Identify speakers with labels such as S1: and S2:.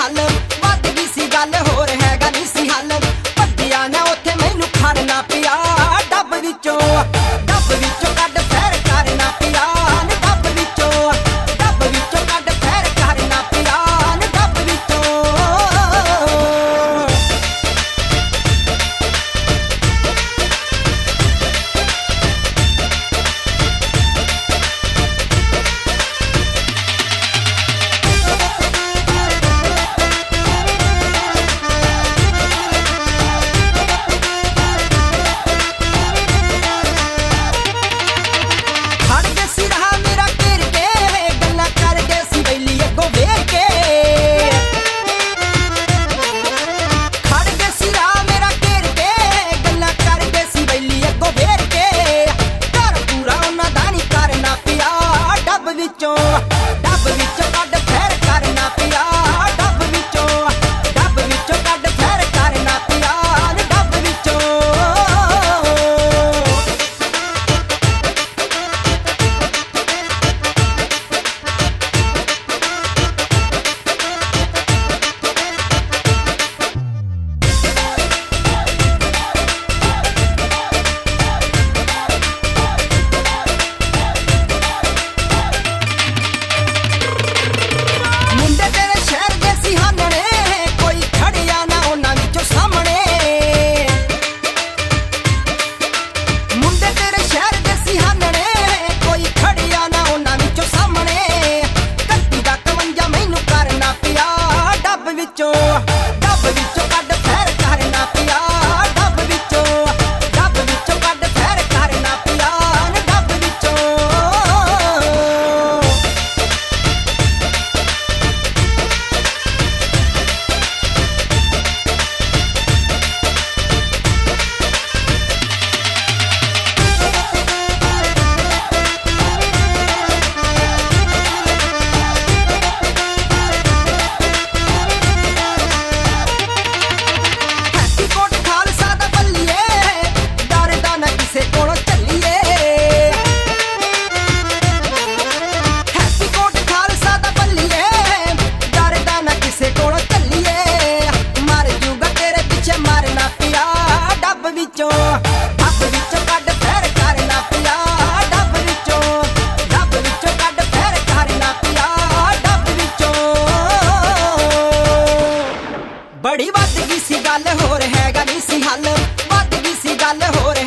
S1: हल वध गई सी गल होर हैगा नहीं सी हल भद्दिया ने उत्थे मैनू खड़ना पिया डब विचों कड फैर करना पिया डब विचों कड फैर करना पिया डब विचों डब विचों कड फैर करना पिया डब विचों कड फैर करना पिया डब विचों डब विचों कड फैर करना पिया डब विचों कड फैर करना पिया डब विचों डब विचों कड फैर करना पिया डब विचों कड फैर करना पिया डब विचों बड़ी वध गई सी गल होर हैगा नहीं सी हल वध गई सी गल होर